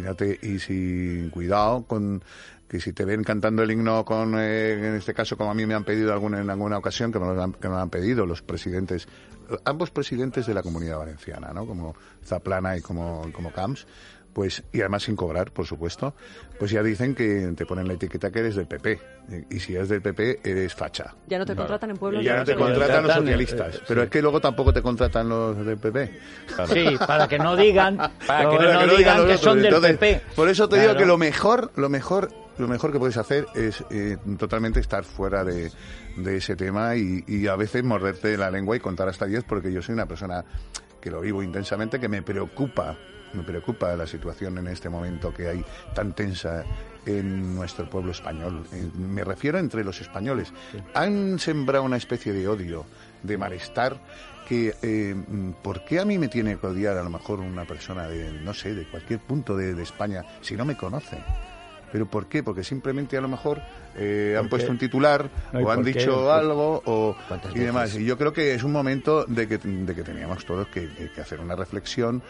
si cuidado con que si te ven cantando el himno con, en este caso, como a mí me han pedido en alguna ocasión, que me lo han pedido los presidentes, ambos presidentes de la Comunidad Valenciana, ¿no? Como Zaplana y como Camps, pues, y además sin cobrar, por supuesto, pues ya dicen que te ponen la etiqueta que eres del PP. Y si eres del PP, eres facha. Ya no te contratan en pueblos. Y ya no te contratan los socialistas. Pero es que luego tampoco te contratan los del PP. Sí, para que no digan, Para que no digan que son del Entonces, PP. Por eso te digo Claro. que lo mejor que puedes hacer es totalmente estar fuera de ese tema y a veces morderte la lengua y contar hasta 10, porque yo soy una persona que lo vivo intensamente, que me preocupa la situación en este momento que hay tan tensa en nuestro pueblo español. Me refiero entre los españoles. Han sembrado una especie de odio, de malestar, que ¿por qué a mí me tiene que odiar a lo mejor una persona de, no sé, de cualquier punto de España si no me conoce? ¿Pero por qué? Porque simplemente a lo mejor han puesto un titular o han dicho algo y demás. Y yo creo que es un momento de que teníamos todos que hacer una reflexión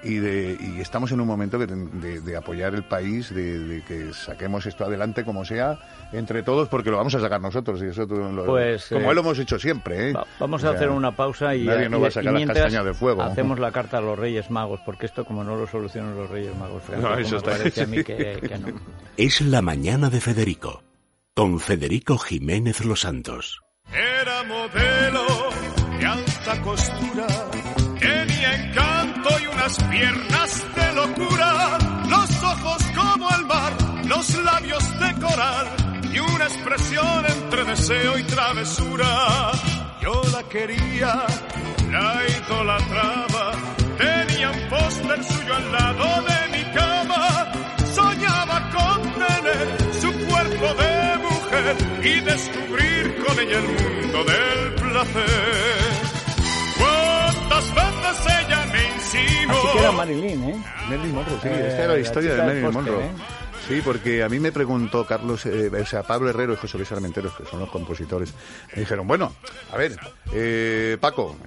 y estamos en un momento de apoyar el país, de que saquemos esto adelante como sea, entre todos, porque lo vamos a sacar nosotros. Y eso como lo hemos hecho siempre. Vamos a hacer una pausa y nadie nos va a sacar las mientras castañas del fuego. hacemos la carta a los Reyes Magos, porque esto como no lo solucionan los Reyes Magos, No, eso me está parece a mí que no. Es la mañana de Federico, con Federico Jiménez Los Santos. Era modelo de alta costura, tenía encanto y unas piernas de locura, los ojos como el mar, los labios de coral y una expresión entre deseo y travesura. Yo la quería, la idolatraba, tenía un póster suyo al lado de mi cama, soñaba con tener su cuerpo de mujer y descubrir con ella el mundo del placer. ¿Cuántas veces ella me insinuó? Así que era Marilyn, ¿eh? Marilyn Monroe, sí, esta era la historia de chica del Marilyn póster, Monroe. ¿eh? Sí, porque a mí me preguntó Carlos, Pablo Herrero y José Luis Armenteros, que son los compositores, me dijeron, bueno, a ver, Paco,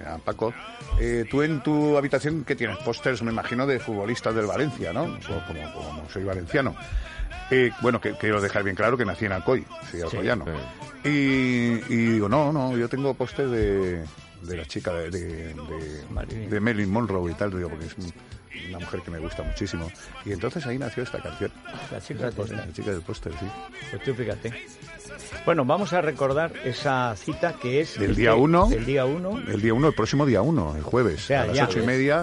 tú en tu habitación que tienes pósters, me imagino, de futbolistas del Valencia, ¿no? Como soy valenciano. Bueno, que quiero dejar bien claro que nací en Alcoy, soy alcoyano. Sí. Y digo, no, yo tengo pósters de la chica de Marilyn Monroe y tal, digo, porque es una mujer que me gusta muchísimo. Y entonces ahí nació esta canción. La chica del póster. La chica del póster, sí. Pues tú fíjate. Bueno, vamos a recordar esa cita que es... Del día 1. El día 1. El próximo día 1, el jueves, o sea, a las 8:30,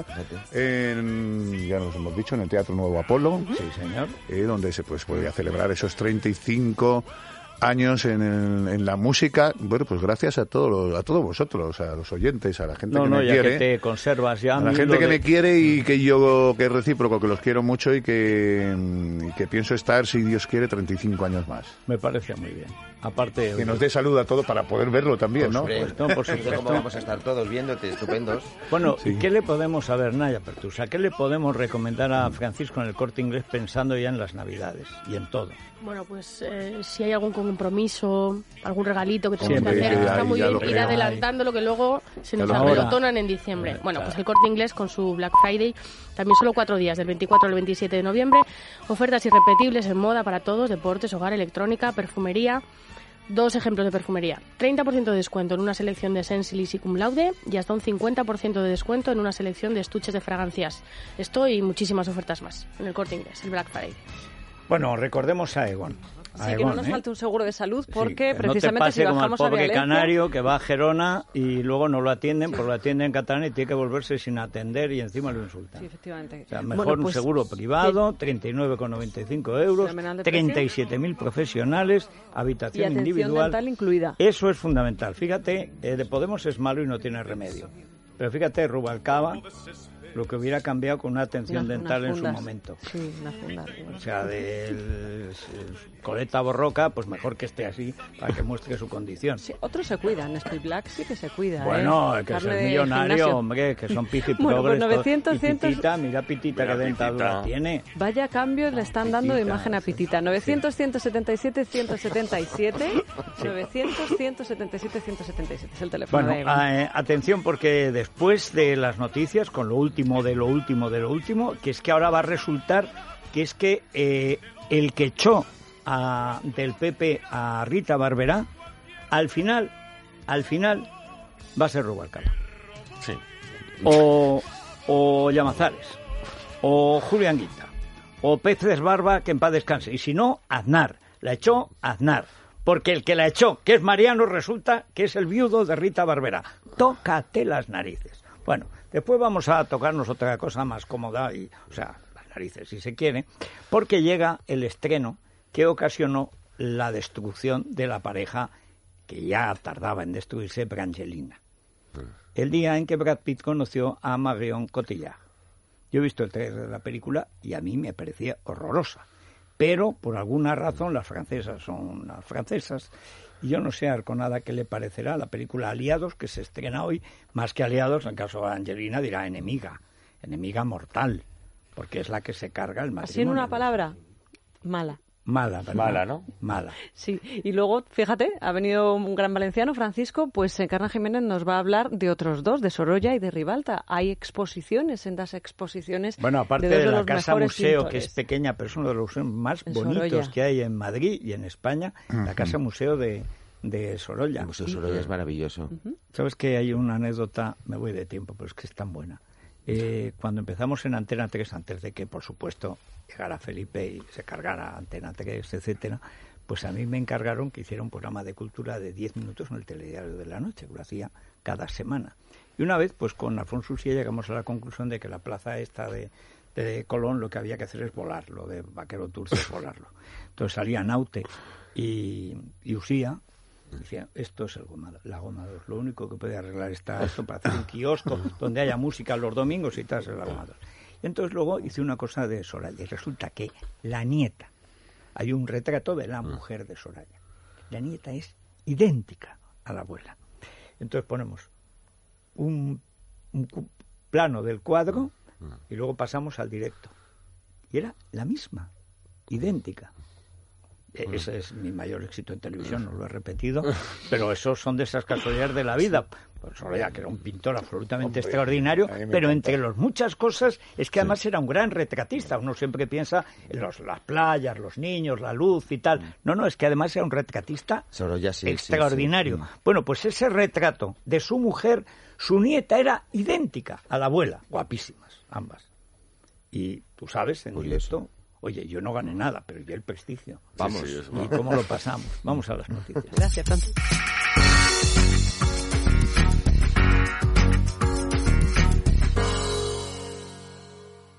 ya nos hemos dicho, en el Teatro Nuevo Apolo. Sí, señor. Donde se podría celebrar esos 35 años en la música, bueno, pues gracias a todos vosotros, a los oyentes, a la gente que me ya quiere, que te conservas ya a la gente que me quiere y que es recíproco, que los quiero mucho y que pienso estar, si Dios quiere, 35 años más. Me parece muy bien. Aparte que nos dé salud a todos para poder verlo también, ¿no? Por supuesto. ¿Cómo vamos a estar todos viéndote? Estupendos. Bueno, sí. ¿Qué le podemos saber, Naya Pertusa? ¿Qué le podemos recomendar a Francisco en el Corte Inglés pensando ya en las Navidades y en todo? Bueno, pues si hay algún compromiso, algún regalito que tenemos que hacer, está muy bien ir adelantándolo, que luego se nos apelotonan en diciembre. Bueno, pues el Corte Inglés con su Black Friday, también solo 4 días, del 24 al 27 de noviembre, ofertas irrepetibles en moda para todos, deportes, hogar, electrónica, perfumería. 2 ejemplos de perfumería. 30% de descuento en una selección de Sensilis y Cum Laude y hasta un 50% de descuento en una selección de estuches de fragancias. Esto y muchísimas ofertas más en el Corte Inglés, el Black Friday. Bueno, recordemos a Egon. Sí, que no nos falte un seguro de salud porque precisamente no te pase si bajamos como al pobre a Valencia... canario que va a Gerona y luego no lo atienden, porque lo atienden en catalán y tiene que volverse sin atender y encima lo insultan. Sí, efectivamente. O sea, mejor un seguro privado, 39,95 euros, 37.000 profesionales, habitación y individual. Dental incluida. Eso es fundamental. Fíjate, de Podemos es malo y no tiene remedio. Pero fíjate, Rubalcaba lo que hubiera cambiado con una atención dental en su momento. Sí, una funda. O sea, del Coleta Borroca, pues mejor que esté así para que muestre su condición. Sí, otros se cuidan. Speed Black sí que se cuida. Bueno, que Carne es millonario, gimnasio. hombre, que son piji Bueno, pues progres. 900, y Pitita, mira Pitita qué dentadura tiene. Vaya cambio le están dando de imagen a Pitita. 900, 177, 177. 900, 177, 177. Es el teléfono Bueno, de Evan. atención, porque después de las noticias, con lo último de lo último de lo último, que es que ahora va a resultar que es que el que echó del PP a Rita Barberá, al final va a ser Rubalcaba. Sí. O Llamazares, o Julián Guita, o Peces Barba, que en paz descanse. Y si no, Aznar. La echó Aznar. Porque el que la echó, que es Mariano, resulta que es el viudo de Rita Barberá. Tócate las narices. Bueno, después vamos a tocarnos otra cosa más cómoda, o sea, las narices si se quiere, porque llega el estreno que ocasionó la destrucción de la pareja que ya tardaba en destruirse, Brangelina. El día en que Brad Pitt conoció a Marion Cotillard. Yo he visto el trailer de la película y a mí me parecía horrorosa. Pero, por alguna razón, las francesas son las francesas. Y yo no sé a Arconada qué le parecerá la película Aliados, que se estrena hoy, más que Aliados, en el caso de Angelina dirá enemiga mortal, porque es la que se carga el matrimonio. Así en una palabra, mala. Mala, ¿verdad? Mala, ¿no? Mala. Sí, y luego, fíjate, ha venido un gran valenciano, Francisco, pues Encarna Jiménez nos va a hablar de otros dos, de Sorolla y de Ribalta. Hay exposiciones, sendas exposiciones. Bueno, aparte de la los Casa mejores Museo, pintores. que es pequeña, pero es uno de los museos más En bonitos Sorolla. que hay en Madrid y en España, la Casa Museo de Sorolla. El Museo Sorolla es maravilloso. ¿Sabes que hay una anécdota? Me voy de tiempo, pero es que es tan buena. Cuando empezamos en Antena 3, antes de que, por supuesto, llegara Felipe y se cargara Antena 3, etcétera, pues a mí me encargaron que hiciera un programa de cultura de 10 minutos en el Telediario de la Noche, que lo hacía cada semana. Y una vez, pues con Alfonso Ursía llegamos a la conclusión de que la plaza esta de Colón lo que había que hacer es volarlo, de Vaquero Tours es volarlo. Entonces salía Naute y Usía. Decía, esto es la Goma 2. Lo único que puede arreglar esto para hacer un kiosco donde haya música los domingos y tal, es la Goma 2. Y entonces luego hice una cosa de Soraya. Y resulta que la nieta, hay un retrato de la mujer de Soraya. La nieta es idéntica a la abuela. Entonces ponemos un plano del cuadro y luego pasamos al directo. Y era la misma, idéntica. Ese es mi mayor éxito en televisión, no lo he repetido, pero esos son de esas casualidades de la vida. Pues Sorolla, que era un pintor absolutamente extraordinario, pero entre las muchas cosas es que además era un gran retratista. Uno siempre piensa en las playas, los niños, la luz y tal. No, es que además era un retratista Sorolla, sí, extraordinario. sí. Bueno, pues ese retrato de su mujer, su nieta era idéntica a la abuela, guapísimas, ambas. Y tú sabes, en directo... Oye, yo no gané nada, pero yo el prestigio. Vamos, ¿y cómo lo pasamos? Vamos a las noticias. Gracias, Francisco.